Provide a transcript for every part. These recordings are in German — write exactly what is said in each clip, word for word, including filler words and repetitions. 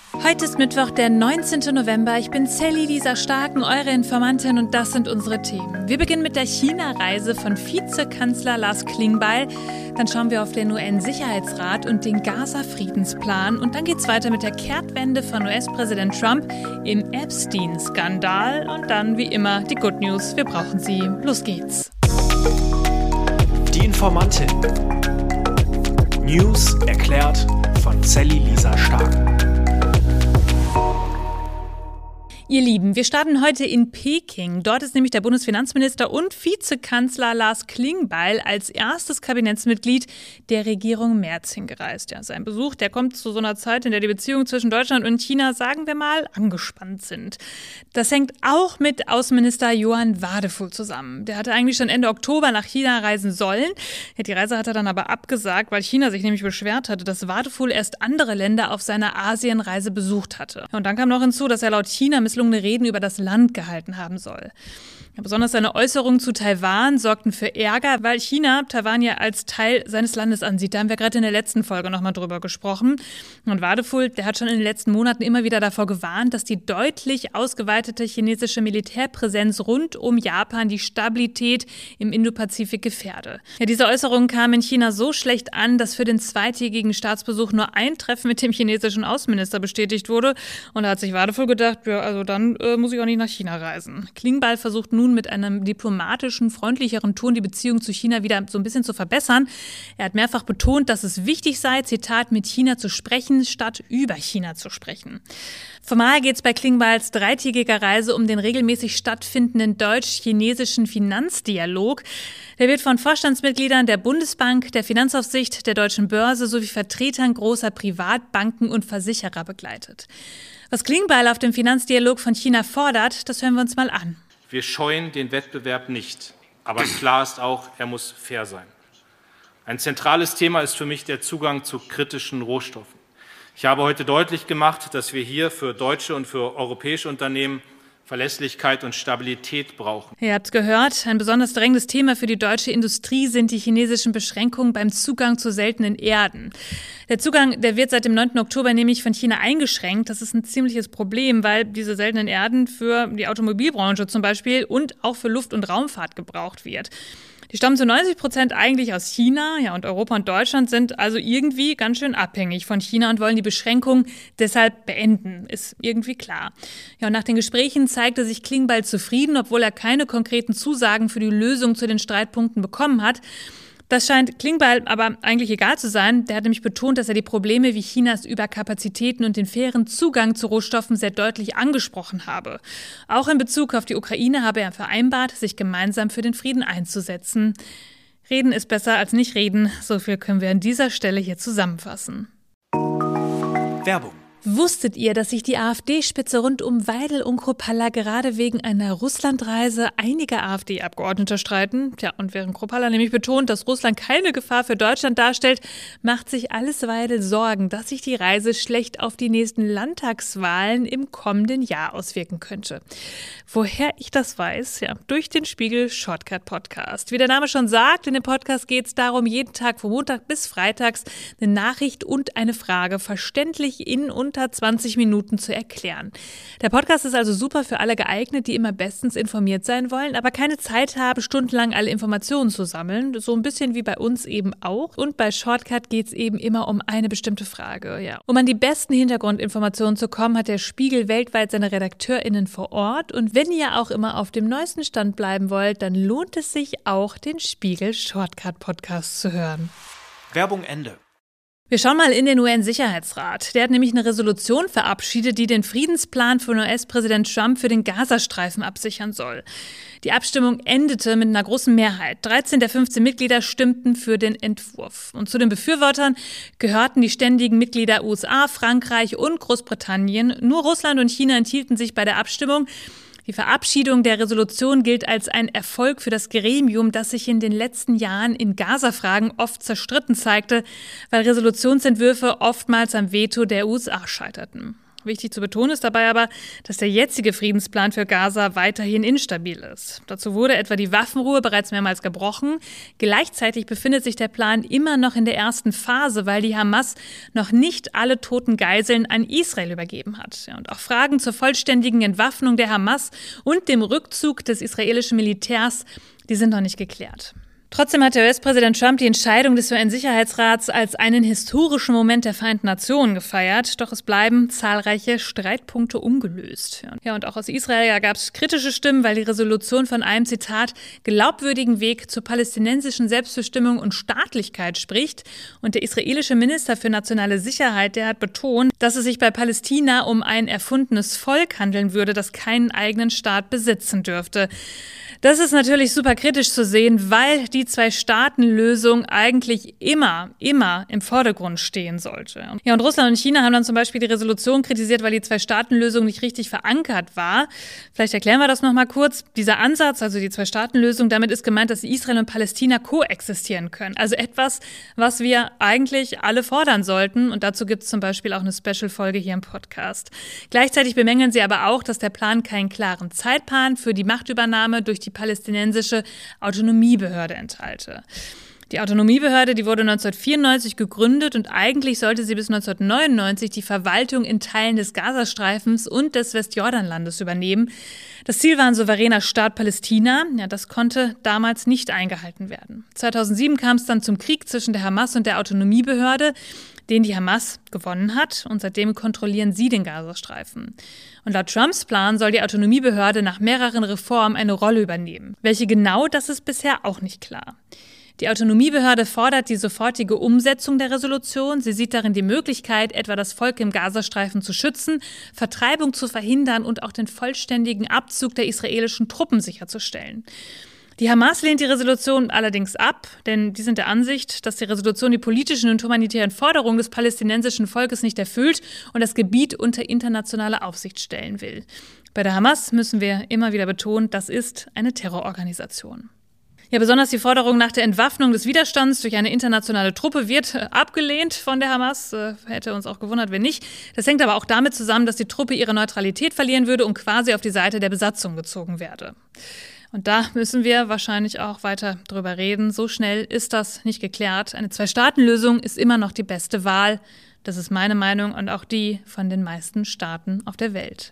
Heute ist Mittwoch, der neunzehnten November. Ich bin Sally Lisa Starken, eure Informantin, und das sind unsere Themen. Wir beginnen mit der China-Reise von Vizekanzler Lars Klingbeil. Dann schauen wir auf den U N-Sicherheitsrat und den Gaza-Friedensplan. Und dann geht's weiter mit der Kehrtwende von U S-Präsident Trump im Epstein-Skandal. Und dann, wie immer, die Good News. Wir brauchen sie. Los geht's. Die Informantin. News erklärt von Sally Lisa Starken. Ihr Lieben, wir starten heute in Peking. Dort ist nämlich der Bundesfinanzminister und Vizekanzler Lars Klingbeil als erstes Kabinettsmitglied der Regierung Merz hingereist. Ja, sein Besuch, der kommt zu so einer Zeit, in der die Beziehungen zwischen Deutschland und China, sagen wir mal, angespannt sind. Das hängt auch mit Außenminister Johann Wadefuhl zusammen. Der hatte eigentlich schon Ende Oktober nach China reisen sollen. Ja, die Reise hat er dann aber abgesagt, weil China sich nämlich beschwert hatte, dass Wadefuhl erst andere Länder auf seiner Asienreise besucht hatte. Und dann kam noch hinzu, dass er laut China misslungene Reden über das Land gehalten haben soll. Ja, besonders seine Äußerungen zu Taiwan sorgten für Ärger, weil China Taiwan ja als Teil seines Landes ansieht. Da haben wir gerade in der letzten Folge nochmal drüber gesprochen. Und Wadefuhl, der hat schon in den letzten Monaten immer wieder davor gewarnt, dass die deutlich ausgeweitete chinesische Militärpräsenz rund um Japan die Stabilität im Indopazifik gefährde. Ja, diese Äußerungen kamen in China so schlecht an, dass für den zweitägigen Staatsbesuch nur ein Treffen mit dem chinesischen Außenminister bestätigt wurde. Und da hat sich Wadefuhl gedacht, ja, also dann äh, muss ich auch nicht nach China reisen. Klingbeil versucht nun mit einem diplomatischen, freundlicheren Ton die Beziehung zu China wieder so ein bisschen zu verbessern. Er hat mehrfach betont, dass es wichtig sei, Zitat, mit China zu sprechen, statt über China zu sprechen. Formal geht es bei Klingbeils dreitägiger Reise um den regelmäßig stattfindenden deutsch-chinesischen Finanzdialog. Der wird von Vorstandsmitgliedern der Bundesbank, der Finanzaufsicht, der Deutschen Börse sowie Vertretern großer Privatbanken und Versicherer begleitet. Was Klingbeil auf dem Finanzdialog von China fordert, das hören wir uns mal an. Wir scheuen den Wettbewerb nicht. Aber klar ist auch, er muss fair sein. Ein zentrales Thema ist für mich der Zugang zu kritischen Rohstoffen. Ich habe heute deutlich gemacht, dass wir hier für deutsche und für europäische Unternehmen Verlässlichkeit und Stabilität brauchen. Ihr habt gehört, ein besonders drängendes Thema für die deutsche Industrie sind die chinesischen Beschränkungen beim Zugang zu seltenen Erden. Der Zugang, der wird seit dem neunten Oktober nämlich von China eingeschränkt. Das ist ein ziemliches Problem, weil diese seltenen Erden für die Automobilbranche zum Beispiel und auch für Luft- und Raumfahrt gebraucht wird. Die stammen zu neunzig Prozent eigentlich aus China, ja, und Europa und Deutschland sind also irgendwie ganz schön abhängig von China und wollen die Beschränkungen deshalb beenden, ist irgendwie klar. Ja, und nach den Gesprächen zeigte sich Klingbeil zufrieden, obwohl er keine konkreten Zusagen für die Lösung zu den Streitpunkten bekommen hat. Das scheint Klingbeil aber eigentlich egal zu sein. Der hat nämlich betont, dass er die Probleme wie Chinas Überkapazitäten und den fairen Zugang zu Rohstoffen sehr deutlich angesprochen habe. Auch in Bezug auf die Ukraine habe er vereinbart, sich gemeinsam für den Frieden einzusetzen. Reden ist besser als nicht reden. So viel können wir an dieser Stelle hier zusammenfassen. Werbung. Wusstet ihr, dass sich die AfD-Spitze rund um Weidel und Kruppalla gerade wegen einer Russlandreise einige AfD-Abgeordnete streiten? Tja, und während Kruppalla nämlich betont, dass Russland keine Gefahr für Deutschland darstellt, macht sich Alice Weidel Sorgen, dass sich die Reise schlecht auf die nächsten Landtagswahlen im kommenden Jahr auswirken könnte. Woher ich das weiß? Ja, durch den Spiegel Shortcut Podcast. Wie der Name schon sagt, in dem Podcast geht es darum, jeden Tag von Montag bis Freitags eine Nachricht und eine Frage verständlich in und unter zwanzig Minuten zu erklären. Der Podcast ist also super für alle geeignet, die immer bestens informiert sein wollen, aber keine Zeit haben, stundenlang alle Informationen zu sammeln. So ein bisschen wie bei uns eben auch. Und bei Shortcut geht es eben immer um eine bestimmte Frage. Ja. Um an die besten Hintergrundinformationen zu kommen, hat der Spiegel weltweit seine RedakteurInnen vor Ort. Und wenn ihr auch immer auf dem neuesten Stand bleiben wollt, dann lohnt es sich auch, den Spiegel Shortcut Podcast zu hören. Werbung Ende. Wir schauen mal in den U N-Sicherheitsrat. Der hat nämlich eine Resolution verabschiedet, die den Friedensplan von U S-Präsident Trump für den Gazastreifen absichern soll. Die Abstimmung endete mit einer großen Mehrheit. dreizehn der fünfzehn Mitglieder stimmten für den Entwurf. Und zu den Befürwortern gehörten die ständigen Mitglieder U S A, Frankreich und Großbritannien. Nur Russland und China enthielten sich bei der Abstimmung. Die Verabschiedung der Resolution gilt als ein Erfolg für das Gremium, das sich in den letzten Jahren in Gaza-Fragen oft zerstritten zeigte, weil Resolutionsentwürfe oftmals am Veto der U S A scheiterten. Wichtig zu betonen ist dabei aber, dass der jetzige Friedensplan für Gaza weiterhin instabil ist. Dazu wurde etwa die Waffenruhe bereits mehrmals gebrochen. Gleichzeitig befindet sich der Plan immer noch in der ersten Phase, weil die Hamas noch nicht alle toten Geiseln an Israel übergeben hat. Ja, und auch Fragen zur vollständigen Entwaffnung der Hamas und dem Rückzug des israelischen Militärs, die sind noch nicht geklärt. Trotzdem hat der U S-Präsident Trump die Entscheidung des U N-Sicherheitsrats als einen historischen Moment der Vereinten Nationen gefeiert. Doch es bleiben zahlreiche Streitpunkte ungelöst. Ja, und auch aus Israel gab es kritische Stimmen, weil die Resolution von einem, Zitat, glaubwürdigen Weg zur palästinensischen Selbstbestimmung und Staatlichkeit spricht. Und der israelische Minister für nationale Sicherheit, der hat betont, dass es sich bei Palästina um ein erfundenes Volk handeln würde, das keinen eigenen Staat besitzen dürfte. Das ist natürlich super kritisch zu sehen, weil die Zwei-Staaten-Lösung eigentlich immer, immer im Vordergrund stehen sollte. Ja, und Russland und China haben dann zum Beispiel die Resolution kritisiert, weil die Zwei-Staaten-Lösung nicht richtig verankert war. Vielleicht erklären wir das nochmal kurz. Dieser Ansatz, also die Zwei-Staaten-Lösung, damit ist gemeint, dass Israel und Palästina koexistieren können. Also etwas, was wir eigentlich alle fordern sollten. Und dazu gibt es zum Beispiel auch eine Special-Folge hier im Podcast. Gleichzeitig bemängeln sie aber auch, dass der Plan keinen klaren Zeitplan für die Machtübernahme durch die die palästinensische Autonomiebehörde enthalte. Die Autonomiebehörde, die wurde neunzehnhundertvierundneunzig gegründet und eigentlich sollte sie bis neunzehnhundertneunundneunzig die Verwaltung in Teilen des Gazastreifens und des Westjordanlandes übernehmen. Das Ziel war ein souveräner Staat Palästina. Ja, das konnte damals nicht eingehalten werden. zweitausendsieben kam es dann zum Krieg zwischen der Hamas und der Autonomiebehörde, den die Hamas gewonnen hat, und seitdem kontrollieren sie den Gazastreifen. Und laut Trumps Plan soll die Autonomiebehörde nach mehreren Reformen eine Rolle übernehmen. Welche genau, das ist bisher auch nicht klar. Die Autonomiebehörde fordert die sofortige Umsetzung der Resolution. Sie sieht darin die Möglichkeit, etwa das Volk im Gazastreifen zu schützen, Vertreibung zu verhindern und auch den vollständigen Abzug der israelischen Truppen sicherzustellen. Die Hamas lehnt die Resolution allerdings ab, denn die sind der Ansicht, dass die Resolution die politischen und humanitären Forderungen des palästinensischen Volkes nicht erfüllt und das Gebiet unter internationale Aufsicht stellen will. Bei der Hamas müssen wir immer wieder betonen, das ist eine Terrororganisation. Ja, besonders die Forderung nach der Entwaffnung des Widerstands durch eine internationale Truppe wird abgelehnt von der Hamas. Äh, hätte uns auch gewundert, wenn nicht. Das hängt aber auch damit zusammen, dass die Truppe ihre Neutralität verlieren würde und quasi auf die Seite der Besatzung gezogen werde. Und da müssen wir wahrscheinlich auch weiter drüber reden. So schnell ist das nicht geklärt. Eine Zwei-Staaten-Lösung ist immer noch die beste Wahl. Das ist meine Meinung und auch die von den meisten Staaten auf der Welt.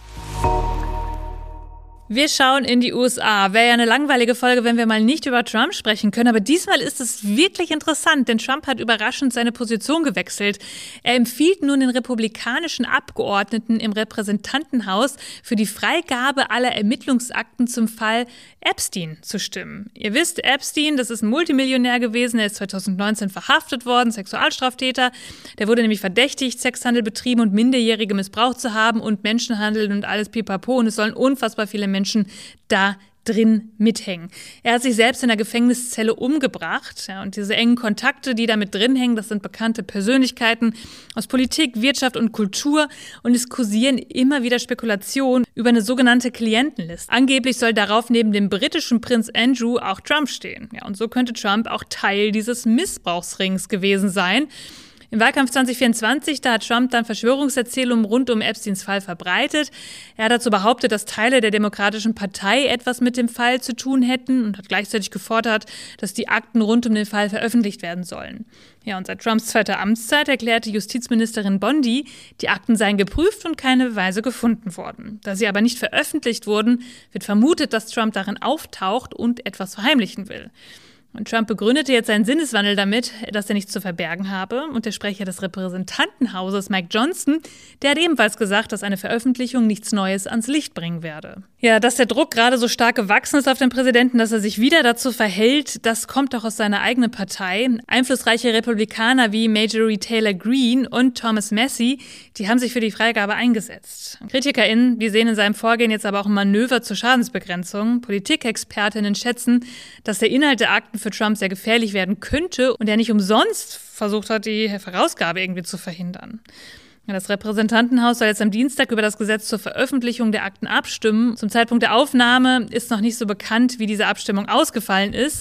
Wir schauen in die U S A. Wäre ja eine langweilige Folge, wenn wir mal nicht über Trump sprechen können. Aber diesmal ist es wirklich interessant, denn Trump hat überraschend seine Position gewechselt. Er empfiehlt nun den republikanischen Abgeordneten im Repräsentantenhaus für die Freigabe aller Ermittlungsakten zum Fall Epstein zu stimmen. Ihr wisst, Epstein, das ist ein Multimillionär gewesen. Er ist zweitausendneunzehn verhaftet worden, Sexualstraftäter. Der wurde nämlich verdächtigt, Sexhandel betrieben und Minderjährige missbraucht zu haben und Menschenhandel und alles pipapo. Und es sollen unfassbar viele Menschen Menschen da drin mithängen. Er hat sich selbst in der Gefängniszelle umgebracht. Ja, und diese engen Kontakte, die da mit drin hängen, das sind bekannte Persönlichkeiten aus Politik, Wirtschaft und Kultur. Und es kursieren immer wieder Spekulationen über eine sogenannte Klientenliste. Angeblich soll darauf neben dem britischen Prinz Andrew auch Trump stehen. Ja, und so könnte Trump auch Teil dieses Missbrauchsrings gewesen sein. Im Wahlkampf zwanzig vierundzwanzig, da hat Trump dann Verschwörungserzählungen rund um Epsteins Fall verbreitet. Er hat dazu behauptet, dass Teile der Demokratischen Partei etwas mit dem Fall zu tun hätten und hat gleichzeitig gefordert, dass die Akten rund um den Fall veröffentlicht werden sollen. Ja, und seit Trumps zweiter Amtszeit erklärte Justizministerin Bondi, die Akten seien geprüft und keine Beweise gefunden worden. Da sie aber nicht veröffentlicht wurden, wird vermutet, dass Trump darin auftaucht und etwas verheimlichen will. Und Trump begründete jetzt seinen Sinneswandel damit, dass er nichts zu verbergen habe. Und der Sprecher des Repräsentantenhauses, Mike Johnson, der hat ebenfalls gesagt, dass eine Veröffentlichung nichts Neues ans Licht bringen werde. Ja, dass der Druck gerade so stark gewachsen ist auf den Präsidenten, dass er sich wieder dazu verhält, das kommt doch aus seiner eigenen Partei. Einflussreiche Republikaner wie Marjorie Taylor Greene und Thomas Massie, die haben sich für die Freigabe eingesetzt. KritikerInnen, die sehen in seinem Vorgehen jetzt aber auch ein Manöver zur Schadensbegrenzung. Politikexpertinnen schätzen, dass der Inhalt der Akten für Trump sehr gefährlich werden könnte und er nicht umsonst versucht hat, die Herausgabe irgendwie zu verhindern. Das Repräsentantenhaus soll jetzt am Dienstag über das Gesetz zur Veröffentlichung der Akten abstimmen. Zum Zeitpunkt der Aufnahme ist noch nicht so bekannt, wie diese Abstimmung ausgefallen ist.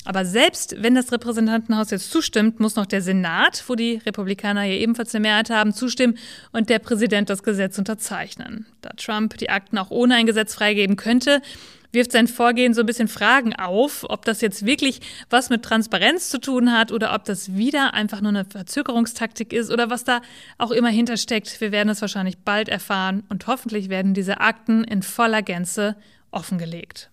Aber selbst wenn das Repräsentantenhaus jetzt zustimmt, muss noch der Senat, wo die Republikaner ja ebenfalls eine Mehrheit haben, zustimmen und der Präsident das Gesetz unterzeichnen. Da Trump die Akten auch ohne ein Gesetz freigeben könnte, wirft sein Vorgehen so ein bisschen Fragen auf, ob das jetzt wirklich was mit Transparenz zu tun hat oder ob das wieder einfach nur eine Verzögerungstaktik ist oder was da auch immer hintersteckt. Wir werden es wahrscheinlich bald erfahren und hoffentlich werden diese Akten in voller Gänze offengelegt.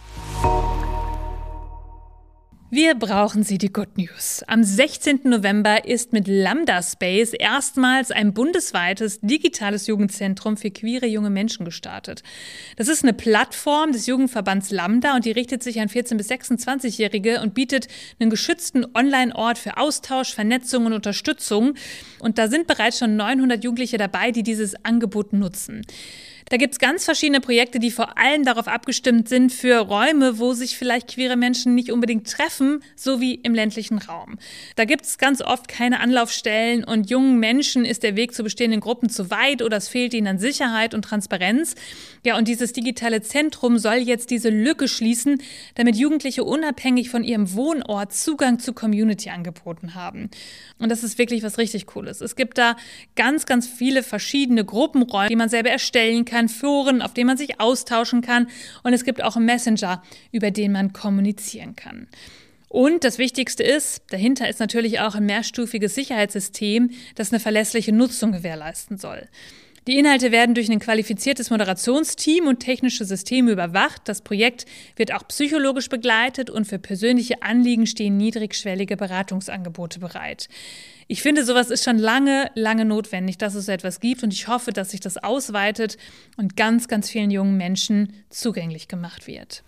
Wir brauchen sie, die Good News. Am sechzehnten November ist mit Lambda Space erstmals ein bundesweites digitales Jugendzentrum für queere junge Menschen gestartet. Das ist eine Plattform des Jugendverbands Lambda und die richtet sich an vierzehn- bis sechsundzwanzigjährige und bietet einen geschützten Online-Ort für Austausch, Vernetzung und Unterstützung. Und da sind bereits schon neunhundert Jugendliche dabei, die dieses Angebot nutzen. Da gibt es ganz verschiedene Projekte, die vor allem darauf abgestimmt sind für Räume, wo sich vielleicht queere Menschen nicht unbedingt treffen, so wie im ländlichen Raum. Da gibt es ganz oft keine Anlaufstellen und jungen Menschen ist der Weg zu bestehenden Gruppen zu weit oder es fehlt ihnen an Sicherheit und Transparenz. Ja, und dieses digitale Zentrum soll jetzt diese Lücke schließen, damit Jugendliche unabhängig von ihrem Wohnort Zugang zu Community-Angeboten haben. Und das ist wirklich was richtig Cooles. Es gibt da ganz, ganz viele verschiedene Gruppenräume, die man selber erstellen kann, Foren, auf denen man sich austauschen kann und es gibt auch einen Messenger, über den man kommunizieren kann. Und das Wichtigste ist, dahinter ist natürlich auch ein mehrstufiges Sicherheitssystem, das eine verlässliche Nutzung gewährleisten soll. Die Inhalte werden durch ein qualifiziertes Moderationsteam und technische Systeme überwacht. Das Projekt wird auch psychologisch begleitet und für persönliche Anliegen stehen niedrigschwellige Beratungsangebote bereit. Ich finde, sowas ist schon lange, lange notwendig, dass es so etwas gibt und ich hoffe, dass sich das ausweitet und ganz, ganz vielen jungen Menschen zugänglich gemacht wird.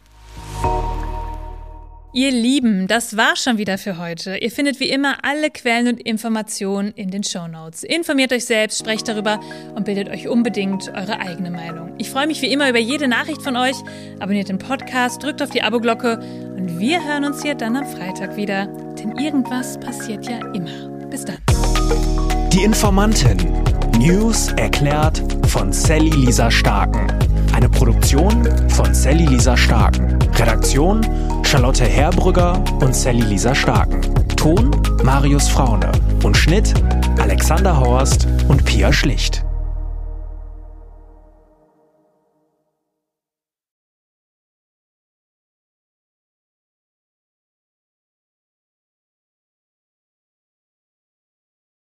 Ihr Lieben, das war schon wieder für heute. Ihr findet wie immer alle Quellen und Informationen in den Shownotes. Informiert euch selbst, sprecht darüber und bildet euch unbedingt eure eigene Meinung. Ich freue mich wie immer über jede Nachricht von euch. Abonniert den Podcast, drückt auf die Abo-Glocke und wir hören uns hier dann am Freitag wieder. Denn irgendwas passiert ja immer. Bis dann. Die Informantin. News erklärt von Sally Lisa Starken. Eine Produktion von Sally Lisa Starken. Redaktion Charlotte Herbrügger und Sally Lisa Starken. Ton Marius Fraune. Und Schnitt Alexander Horst und Pia Schlicht.